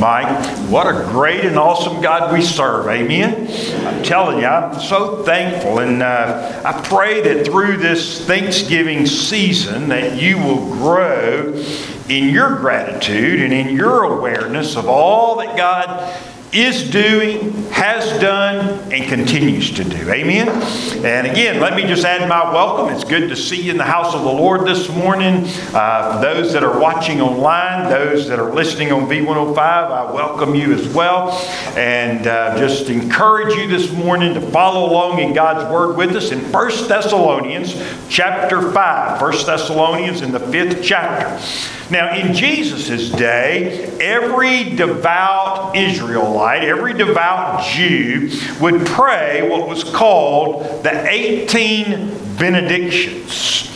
Mike. What a great and awesome God we serve. Amen? I'm telling you, I'm so thankful. And I pray that through this Thanksgiving season that you will grow in your gratitude and in your awareness of all that God is doing, has done, and continues to do. Amen? And again, let me just add my welcome. It's good to see you in the house of the Lord this morning. For those that are watching online, those that are listening on V105, I welcome you as well. And just encourage you this morning to follow along in God's Word with us in 1 Thessalonians chapter 5. 1 Thessalonians in the 5th chapter. Now, in Jesus' day, every devout Israelite, every devout Jew would pray what was called the 18 benedictions.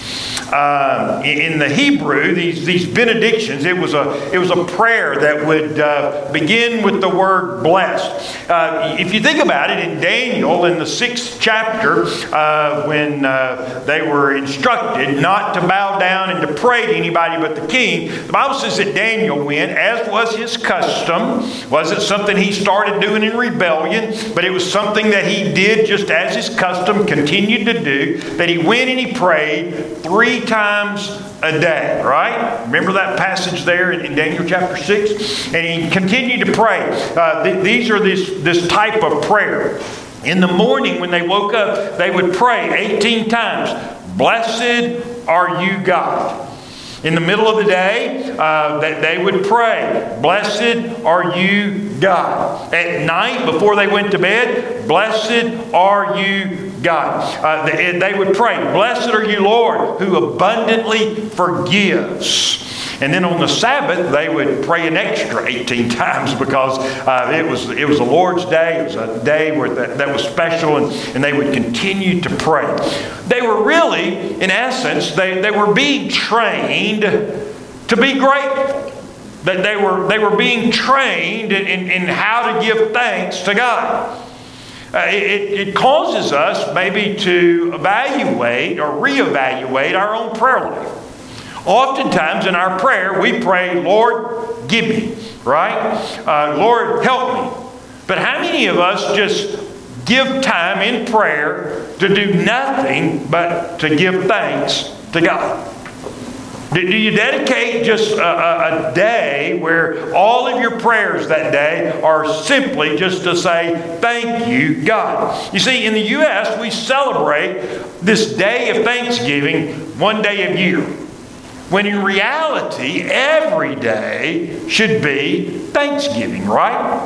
In the Hebrew, these benedictions, it was a prayer that would begin with the word blessed. If you think about it, in Daniel, in the 6th chapter, when they were instructed not to bow down and to pray to anybody but the king, the Bible says that Daniel went, as was his custom. Wasn't something he started doing in rebellion, but it was something that he did just as his custom continued to do, that he went and he prayed 3 times a day, right? Remember that passage there in Daniel chapter 6? And he continued to pray. These are this type of prayer. In the morning when they woke up, they would pray 18 times, "Blessed are you, God." In the middle of the day, they would pray, "Blessed are you, God." At night, before they went to bed, "Blessed are you, God." They would pray, "Blessed are you, Lord, who abundantly forgives." And then on the Sabbath, they would pray an extra 18 times because it was the Lord's day. It was a day where that was special, and they would continue to pray. They were really, in essence, they were being trained to be grateful. That they were being trained in how to give thanks to God. It causes us maybe to evaluate or reevaluate our own prayer life. Oftentimes in our prayer, we pray, "Lord, give me," right? "Lord, help me." But how many of us just give time in prayer to do nothing but to give thanks to God? Do you dedicate just a day where all of your prayers that day are simply just to say, "Thank you, God"? You see, in the U.S., we celebrate this day of Thanksgiving one day a year, when in reality, every day should be Thanksgiving, right?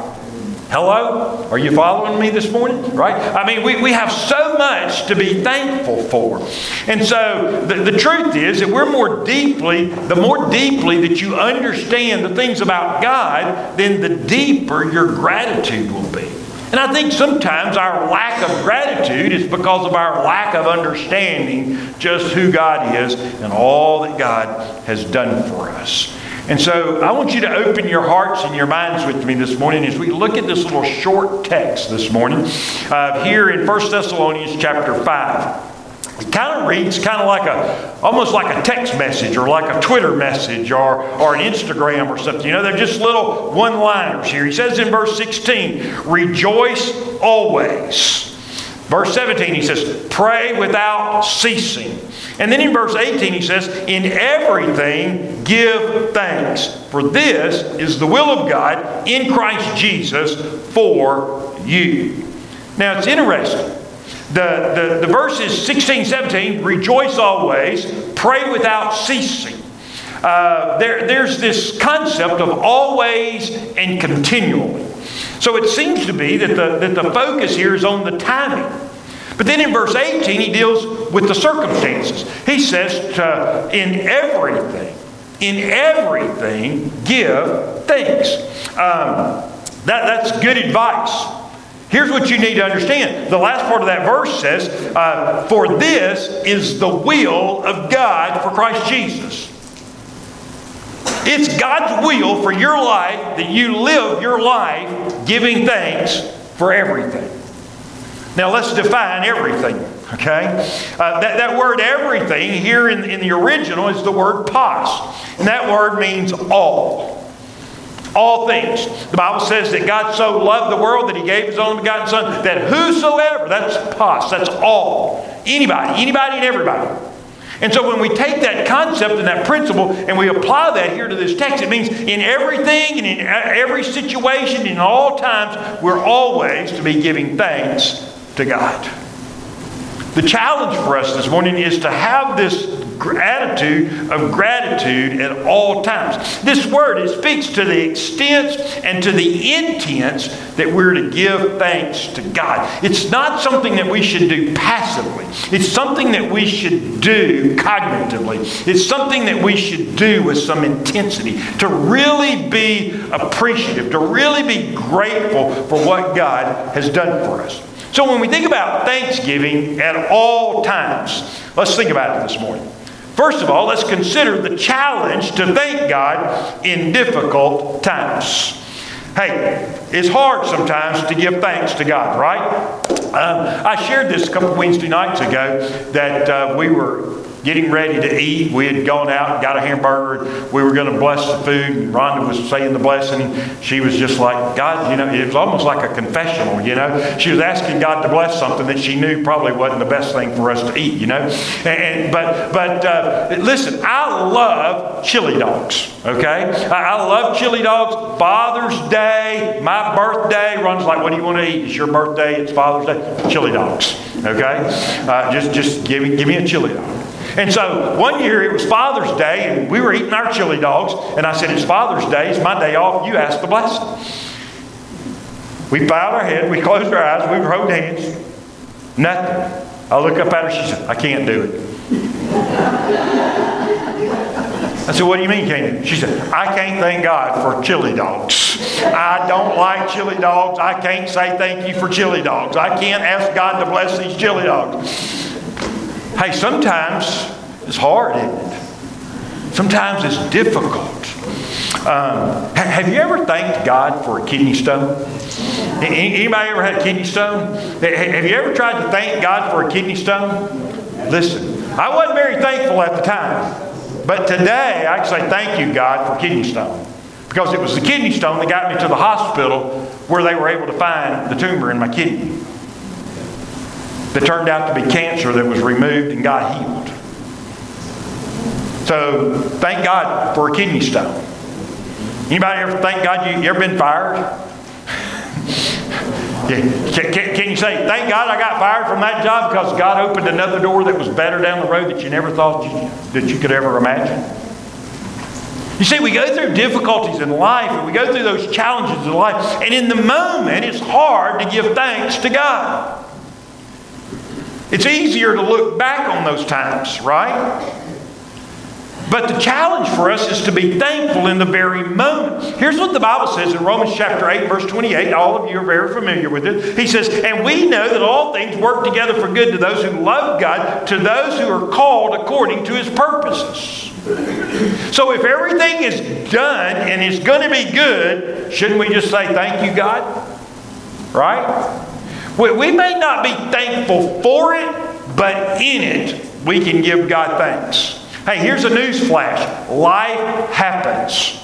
Hello? Are you following me this morning? Right? I mean, we have so much to be thankful for. And so the truth is that the more deeply that you understand the things about God, then the deeper your gratitude will be. And I think sometimes our lack of gratitude is because of our lack of understanding just who God is and all that God has done for us. And so I want you to open your hearts and your minds with me this morning as we look at this little short text this morning here in 1 Thessalonians chapter 5. It kind of reads almost like a text message or like a Twitter message or an Instagram or something. You know, they're just little one-liners here. He says in verse 16, "Rejoice always." Verse 17, he says, "Pray without ceasing." And then in verse 18, he says, "In everything give thanks, for this is the will of God in Christ Jesus for you." Now, it's interesting. The verses 16, 17, "Rejoice always, pray without ceasing." There's this concept of always and continually. So it seems to be that the focus here is on the timing. But then in verse 18, he deals with the circumstances. He says, in everything, give thanks. That's good advice. Here's what you need to understand. The last part of that verse says, "For this is the will of God for Christ Jesus." It's God's will for your life that you live your life giving thanks for everything. Now let's define everything, okay? That word everything here in the original is the word pas. And that word means all. All things. The Bible says that God so loved the world that He gave His only begotten Son, that whosoever, that's pos, that's all, anybody and everybody. And so when we take that concept and that principle and we apply that here to this text, it means in everything and in every situation, in all times, we're always to be giving thanks to God. The challenge for us this morning is to have this attitude of gratitude at all times. This word, it speaks to the extent and to the intent that we're to give thanks to God. It's not something that we should do passively. It's something that we should do cognitively. It's something that we should do with some intensity, to really be appreciative, to really be grateful for what God has done for us. So when we think about Thanksgiving at all times, let's think about it this morning. First of all, let's consider the challenge to thank God in difficult times. Hey, it's hard sometimes to give thanks to God, right? I shared this a couple of Wednesday nights ago that we were getting ready to eat. We had gone out and got a hamburger. We were going to bless the food. And Rhonda was saying the blessing. She was just like, God, it was almost like a confessional, She was asking God to bless something that she knew probably wasn't the best thing for us to eat, But listen, I love chili dogs, okay? I love chili dogs. Father's Day, my birthday. Rhonda's like, what do you want to eat? It's your birthday. It's Father's Day. Chili dogs, okay? Just give me a chili dog. And so one year it was Father's Day and we were eating our chili dogs, and I said, it's Father's Day, it's my day off, you ask the blessing. We bowed our head, we closed our eyes, we were holding hands. Nothing. I look up at her, she said, I can't do it. I said, what do you mean you can't do it? She said, I can't thank God for chili dogs. I don't like chili dogs. I can't say thank you for chili dogs. I can't ask God to bless these chili dogs. Hey, sometimes it's hard, isn't it? Sometimes it's difficult. Have you ever thanked God for a kidney stone? Anybody ever had a kidney stone? Have you ever tried to thank God for a kidney stone? Listen, I wasn't very thankful at the time. But today, I can say thank you, God, for kidney stone. Because it was the kidney stone that got me to the hospital where they were able to find the tumor in my kidney. That turned out to be cancer that was removed and got healed. So, thank God for a kidney stone. Anybody ever thank God you ever been fired? Can you say, thank God I got fired from that job because God opened another door that was better down the road that you never thought that you could ever imagine? You see, we go through difficulties in life and we go through those challenges in life, and in the moment it's hard to give thanks to God. It's easier to look back on those times, right? But the challenge for us is to be thankful in the very moment. Here's what the Bible says in Romans chapter 8, verse 28. All of you are very familiar with it. He says, and we know that all things work together for good to those who love God, to those who are called according to His purposes. So if everything is done and it's going to be good, shouldn't we just say, thank you, God? Right? We may not be thankful for it, but in it, we can give God thanks. Hey, here's a news flash. Life happens.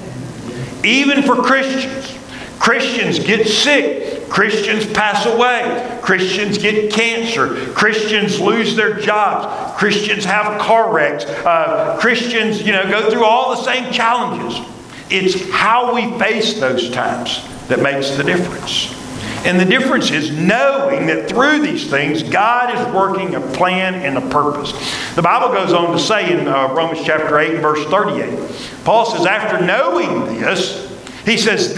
Even for Christians. Christians get sick. Christians pass away. Christians get cancer. Christians lose their jobs. Christians have car wrecks. Christians, go through all the same challenges. It's how we face those times that makes the difference. And the difference is knowing that through these things, God is working a plan and a purpose. The Bible goes on to say in Romans chapter 8, verse 38, Paul says, after knowing this, he says,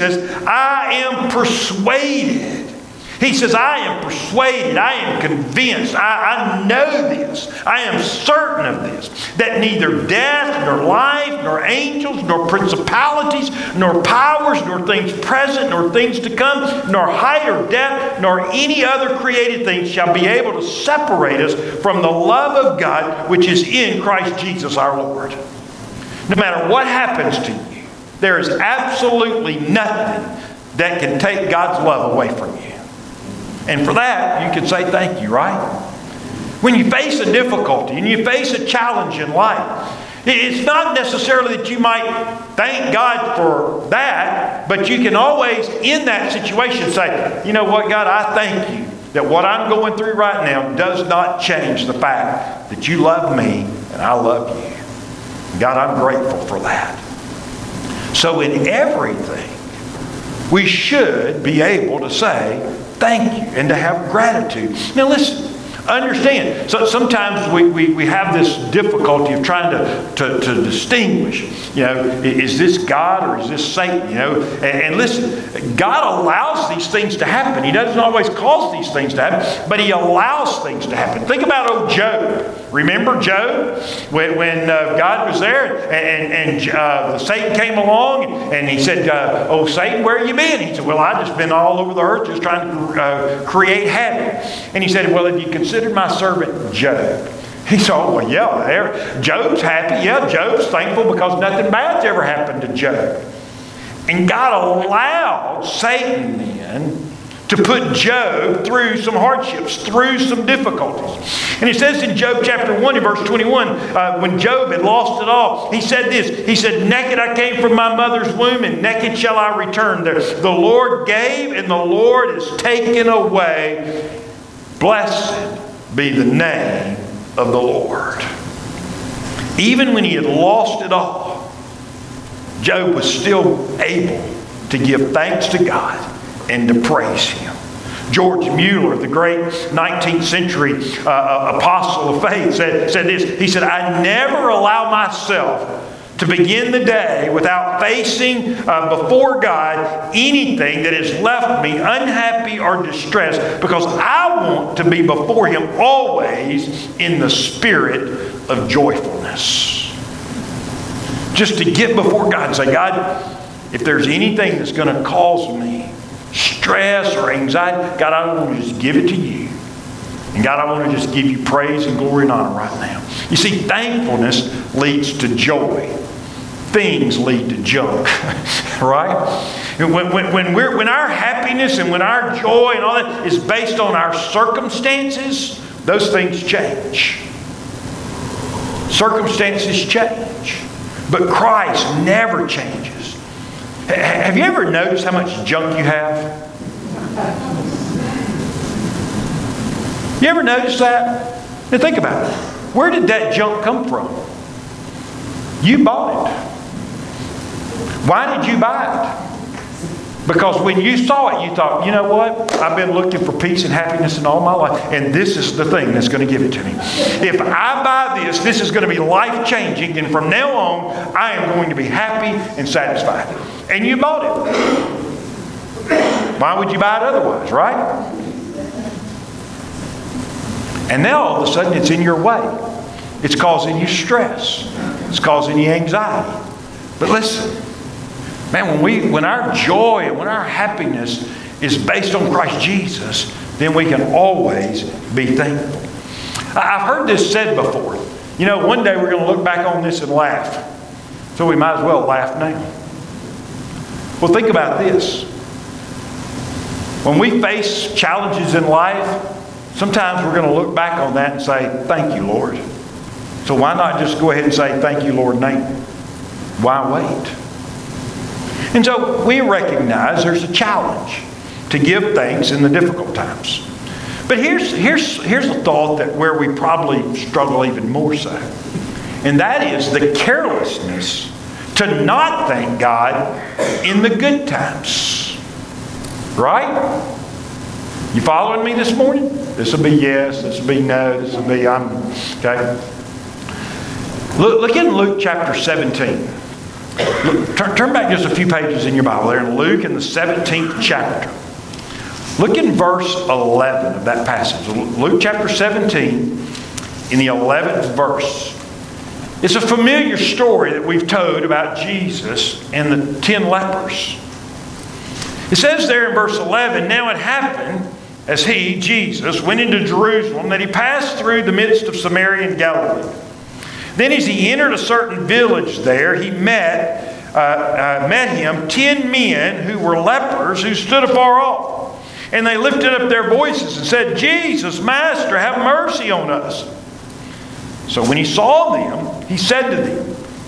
I am persuaded. He says, I am persuaded, I am convinced, I know this, I am certain of this, that neither death, nor life, nor angels, nor principalities, nor powers, nor things present, nor things to come, nor height or depth, nor any other created thing shall be able to separate us from the love of God which is in Christ Jesus our Lord. No matter what happens to you, there is absolutely nothing that can take God's love away from you. And for that, you can say thank you, right? When you face a difficulty and you face a challenge in life, It's not necessarily that you might thank God for that, but you can always, in that situation, say, you know what, God, I thank you that what I'm going through right now does not change the fact that you love me and I love you. God, I'm grateful for that. So in everything, we should be able to say thank you and to have gratitude. Now listen. Understand. So sometimes we have this difficulty of trying to distinguish. Is this God or is this Satan? And listen, God allows these things to happen. He doesn't always cause these things to happen, but He allows things to happen. Think about old Job. Remember Job? When God was there and Satan came along and he said, oh, Satan, where have you been? He said, well, I've just been all over the earth just trying to create havoc. And he said, well, have you considered my servant Job? He said, oh, well, yeah, Job's happy. Yeah, Job's thankful because nothing bad's ever happened to Job. And God allowed Satan then to put Job through some hardships, through some difficulties. And it says in Job chapter 1 and verse 21, when Job had lost it all, he said this. He said, naked I came from my mother's womb, and naked shall I return there. The Lord gave, and the Lord is taken away. Blessed be the name of the Lord. Even when he had lost it all, Job was still able to give thanks to God and to praise Him. George Mueller, the great 19th century apostle of faith, said this. He said, I never allow myself to begin the day without facing before God anything that has left me unhappy or distressed, because I want to be before Him always in the spirit of joyfulness. Just to get before God and say, God, if there's anything that's going to cause me stress or anxiety, God, I want to just give it to you. And God, I want to just give you praise and glory and honor right now. You see, thankfulness leads to joy. Things lead to junk, right? When our happiness and when our joy and all that is based on our circumstances, those things change. Circumstances change. But Christ never changes. Have you ever noticed how much junk you have? You ever notice that? Now think about it. Where did that junk come from? You bought it. Why did you buy it? Because when you saw it, you thought, you know what? I've been looking for peace and happiness in all my life, and this is the thing that's going to give it to me. If I buy this, this is going to be life-changing, and from now on, I am going to be happy and satisfied. And you bought it. Why would you buy it otherwise, right? And now all of a sudden it's in your way. It's causing you stress. It's causing you anxiety. But listen, man, when our joy and when our happiness is based on Christ Jesus, then we can always be thankful. I've heard this said before. You know, one day we're going to look back on this and laugh. So we might as well laugh now. Well, think about this. When we face challenges in life, sometimes we're going to look back on that and say, thank you, Lord. So why not just go ahead and say, thank you, Lord, now? Why wait? And so we recognize there's a challenge to give thanks in the difficult times. But here's a thought that where we probably struggle even more so. And that is the carelessness to not thank God in the good times. Right? You following me this morning? This will be yes, this will be no, this will be I'm, okay? Look in Luke chapter 17. Turn back just a few pages in your Bible there in Luke in the 17th chapter. Look in verse 11 of that passage. Luke chapter 17 in the 11th verse. It's a familiar story that we've told about Jesus and the 10 lepers. It says there in verse 11, now it happened as he, Jesus, went into Jerusalem that he passed through the midst of Samaria and Galilee. Then as he entered a certain village there, he met him 10 men who were lepers who stood afar off. And they lifted up their voices and said, Jesus, Master, have mercy on us. So when he saw them, he said to them,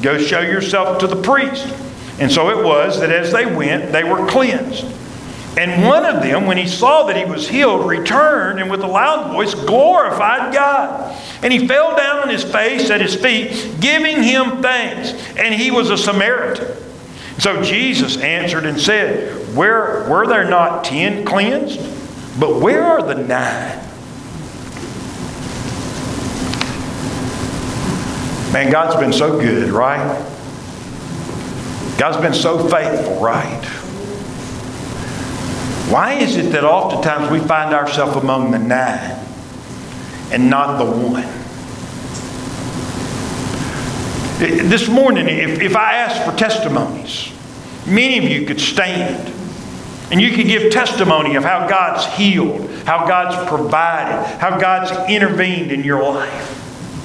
Go show yourself to the priest. And so it was that as they went, they were cleansed. And one of them, when he saw that he was healed, returned and with a loud voice glorified God. And he fell down on his face at his feet, giving him thanks. And he was a Samaritan. So Jesus answered and said, Were there not 10 cleansed? But where are the 9? Man, God's been so good, right? God's been so faithful, right? Why is it that oftentimes we find ourselves among the 9 and not the 1? This morning, if I asked for testimonies, many of you could stand and you could give testimony of how God's healed, how God's provided, how God's intervened in your life.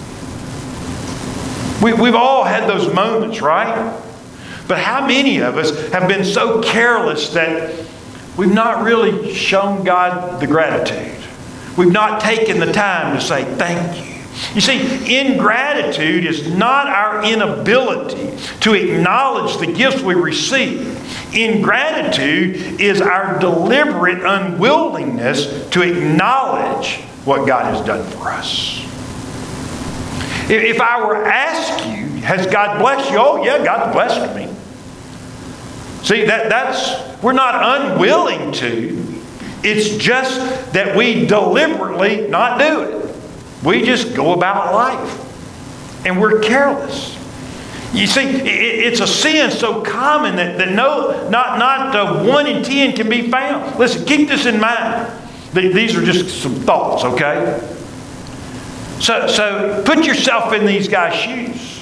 We've all had those moments, right? But how many of us have been so careless that we've not really shown God the gratitude? We've not taken the time to say thank you. You see, ingratitude is not our inability to acknowledge the gifts we receive. Ingratitude is our deliberate unwillingness to acknowledge what God has done for us. If I were to ask you, has God blessed you? Oh yeah, God's blessed me. See, we're not unwilling to. It's just that we deliberately not do it. We just go about life. And we're careless. You see, it's a sin so common that not 1 in 10 can be found. Listen, keep this in mind. These are just some thoughts, okay? So put yourself in these guys' shoes.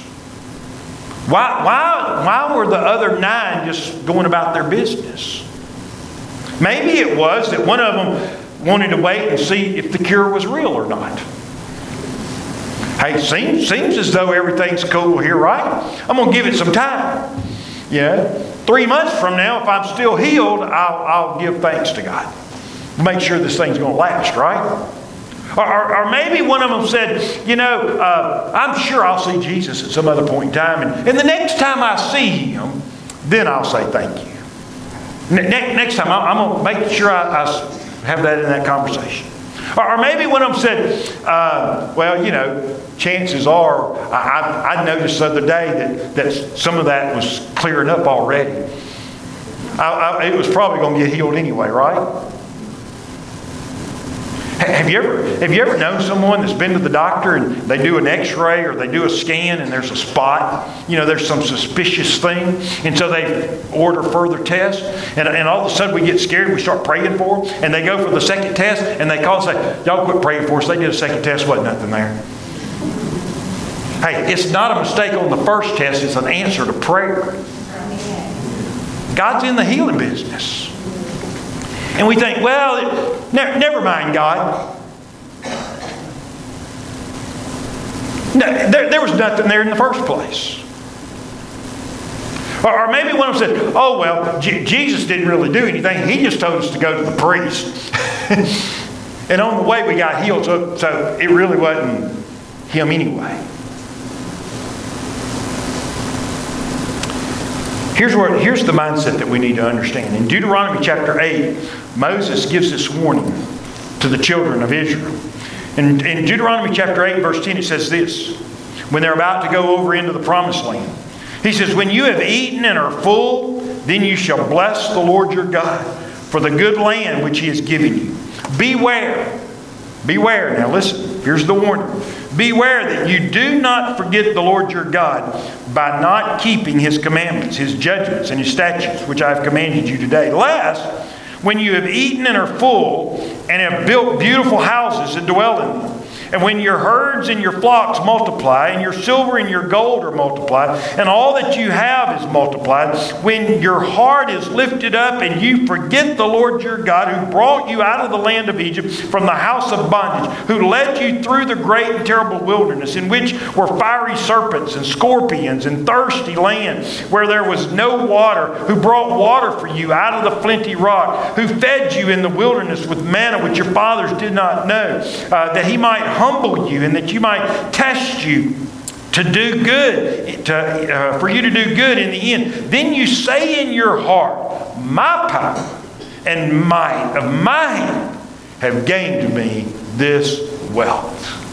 Why were the other 9 just going about their business? Maybe it was that one of them wanted to wait and see if the cure was real or not. Hey, seems as though everything's cool here, right? I'm going to give it some time. 3 months from now, if I'm still healed, I'll give thanks to God. Make sure this thing's going to last, right? Or maybe one of them said, I'm sure I'll see Jesus at some other point in time. And the next time I see Him, then I'll say thank you. Next time, I'm going to make sure I have that in that conversation. Or maybe one of them said, chances are, I noticed the other day that some of that was clearing up already. It was probably going to get healed anyway, right? Have you ever known someone that's been to the doctor and they do an x-ray or they do a scan and there's a spot, there's some suspicious thing, and so they order further tests, and all of a sudden we get scared, we start praying for them, and they go for the second test and they call and say, y'all quit praying for us, they did a second test, wasn't nothing there. Hey, it's not a mistake on the first test, it's an answer to prayer. God's in the healing business. And we think, never mind, God. No, there was nothing there in the first place. Or maybe one of them said, Jesus didn't really do anything. He just told us to go to the priest. And on the way we got healed, so it really wasn't Him anyway. Here's the mindset that we need to understand. In Deuteronomy chapter 8, Moses gives this warning to the children of Israel. In Deuteronomy chapter 8, verse 10, it says this, when they're about to go over into the promised land. He says, when you have eaten and are full, then you shall bless the Lord your God for the good land which He has given you. Beware. Now listen, here's the warning. Beware that you do not forget the Lord your God by not keeping His commandments, His judgments, and His statutes, which I have commanded you today. Lest, when you have eaten and are full, and have built beautiful houses and dwell in them, and when your herds and your flocks multiply, and your silver and your gold are multiplied, and all that you have is multiplied, when your heart is lifted up and you forget the Lord your God, who brought you out of the land of Egypt from the house of bondage, who led you through the great and terrible wilderness, in which were fiery serpents and scorpions and thirsty land, where there was no water, who brought water for you out of the flinty rock, who fed you in the wilderness with manna which your fathers did not know, that He might humble you and that you might test you to do good, for you to do good in the end. Then you say in your heart, my power and might of my hand have gained to me this wealth.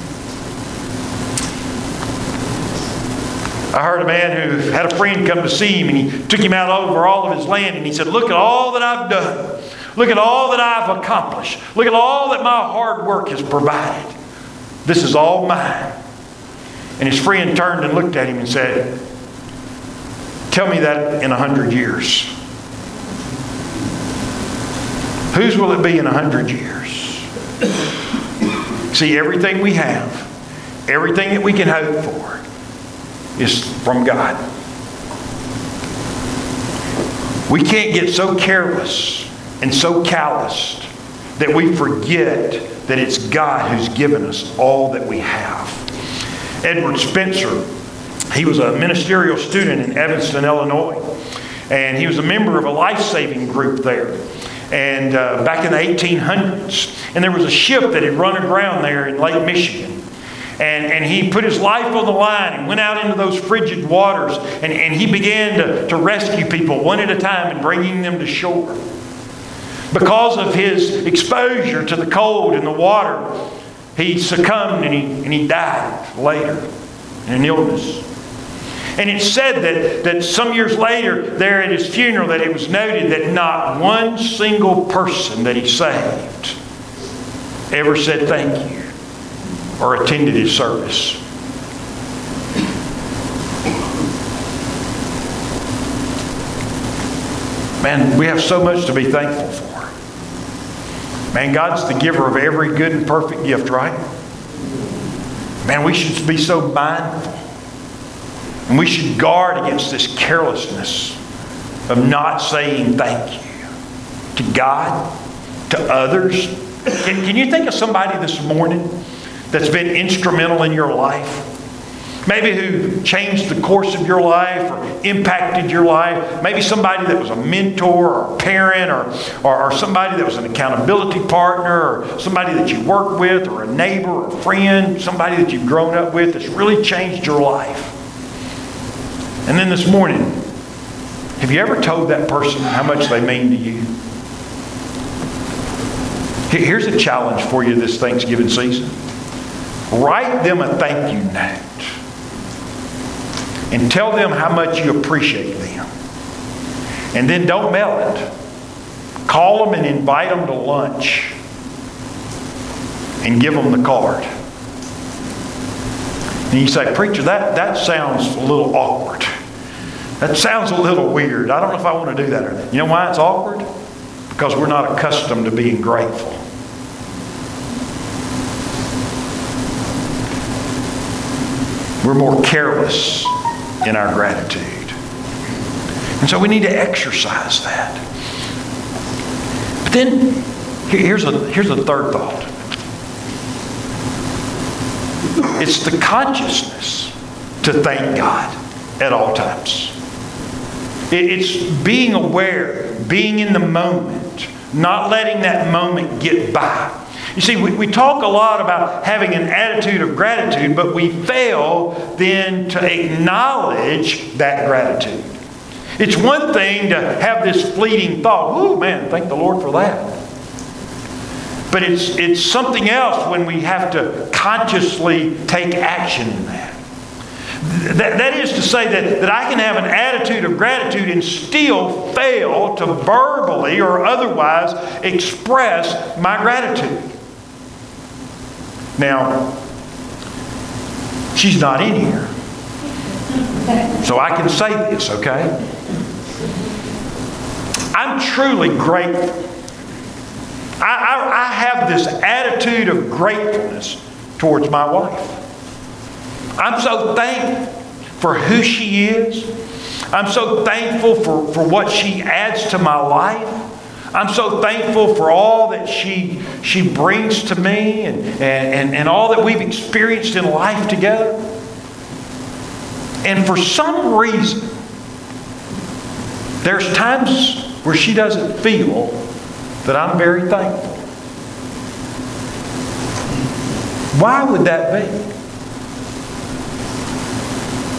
I heard a man who had a friend come to see him, and he took him out over all of his land, and he said, look at all that I've done. Look at all that I've accomplished. Look at all that my hard work has provided. This is all mine. And his friend turned and looked at him and said, tell me that in 100 years. Whose will it be in 100 years? See, everything we have, everything that we can hope for, is from God. We can't get so careless and so calloused that we forget that it's God who's given us all that we have. Edward Spencer, he was a ministerial student in Evanston, Illinois, and he was a member of a life-saving group there. And back in the 1800s, and there was a ship that had run aground there in Lake Michigan. And he put his life on the line and went out into those frigid waters, and he began to rescue people one at a time and bringing them to shore. Because of his exposure to the cold and the water, he succumbed and he died later in an illness. And it's said that some years later, there at his funeral, that it was noted that not one single person that he saved ever said thank you or attended his service. Man, we have so much to be thankful for. Man, God's the giver of every good and perfect gift, right? Man, we should be so mindful. And we should guard against this carelessness of not saying thank you to God, to others. Can you think of somebody this morning that's been instrumental in your life? Maybe who changed the course of your life or impacted your life. Maybe somebody that was a mentor or a parent or somebody that was an accountability partner or somebody that you worked with or a neighbor or a friend, somebody that you've grown up with that's really changed your life. And then this morning, have you ever told that person how much they mean to you? Here's a challenge for you this Thanksgiving season. Write them a thank you note. And tell them how much you appreciate them. And then don't mail it. Call them and invite them to lunch. And give them the card. And you say, preacher, that sounds a little awkward. That sounds a little weird. I don't know if I want to do that. You know why it's awkward? Because we're not accustomed to being grateful. We're more careless in our gratitude. And so we need to exercise that. But then, here's a third thought. It's the consciousness to thank God at all times. It's being aware, being in the moment, not letting that moment get by. You see, we talk a lot about having an attitude of gratitude, but we fail then to acknowledge that gratitude. It's one thing to have this fleeting thought, oh man, thank the Lord for that. But it's something else when we have to consciously take action in that. That is to say that I can have an attitude of gratitude and still fail to verbally or otherwise express my gratitude. Now, she's not in here. So I can say this, okay? I'm truly grateful. I have this attitude of gratefulness towards my wife. I'm so thankful for who she is. I'm so thankful for what she adds to my life. I'm so thankful for all that she brings to me and all that we've experienced in life together. And for some reason, there's times where she doesn't feel that I'm very thankful. Why would that be?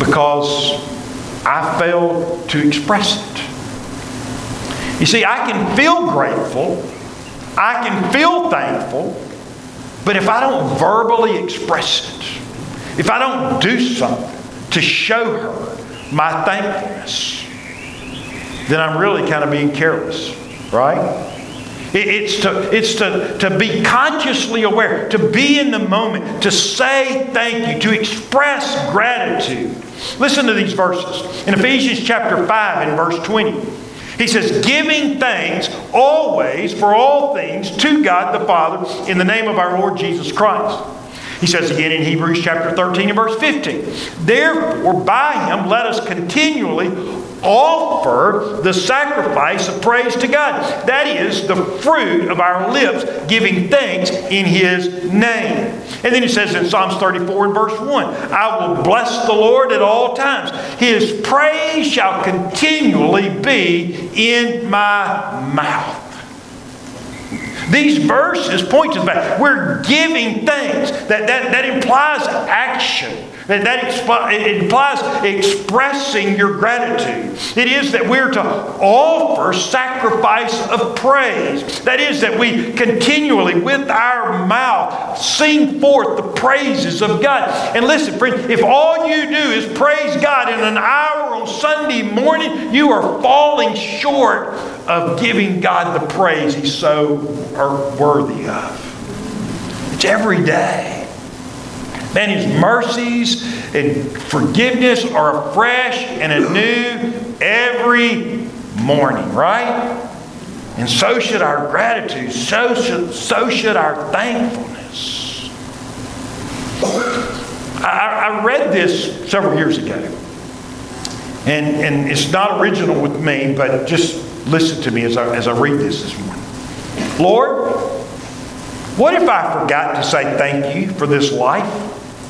because I failed to express it. You see, I can feel grateful, I can feel thankful, but if I don't verbally express it, if I don't do something to show her my thankfulness, then I'm really kind of being careless, right? It's to be consciously aware, to be in the moment, to say thank you, to express gratitude. Listen to these verses. In Ephesians chapter 5 and verse 20, he says, giving thanks always for all things to God the Father in the name of our Lord Jesus Christ. He says again in Hebrews chapter 13 and verse 15, therefore by Him let us continually offer the sacrifice of praise to God. That is the fruit of our lips, giving thanks in His name. And then he says in Psalms 34 and verse 1, I will bless the Lord at all times. His praise shall continually be in my mouth. These verses point to the fact we're giving thanks. That implies action. It implies expressing your gratitude. It is that we're to offer sacrifice of praise. That is that we continually, with our mouth, sing forth the praises of God. And listen, friend, if all you do is praise God in an hour on Sunday morning, you are falling short of giving God the praise He's so worthy of. It's every day. Man, His mercies and forgiveness are fresh and anew every morning, right? And so should our gratitude. So should our thankfulness. I read this several years ago. And it's not original with me, but just listen to me as I read this morning. Lord, what if I forgot to say thank you for this life?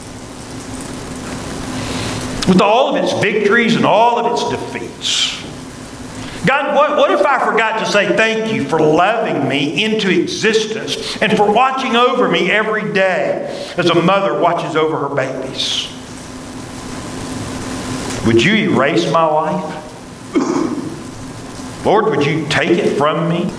With all of its victories and all of its defeats. God, what if I forgot to say thank you for loving me into existence and for watching over me every day as a mother watches over her babies? Would you erase my life? Lord, would you take it from me?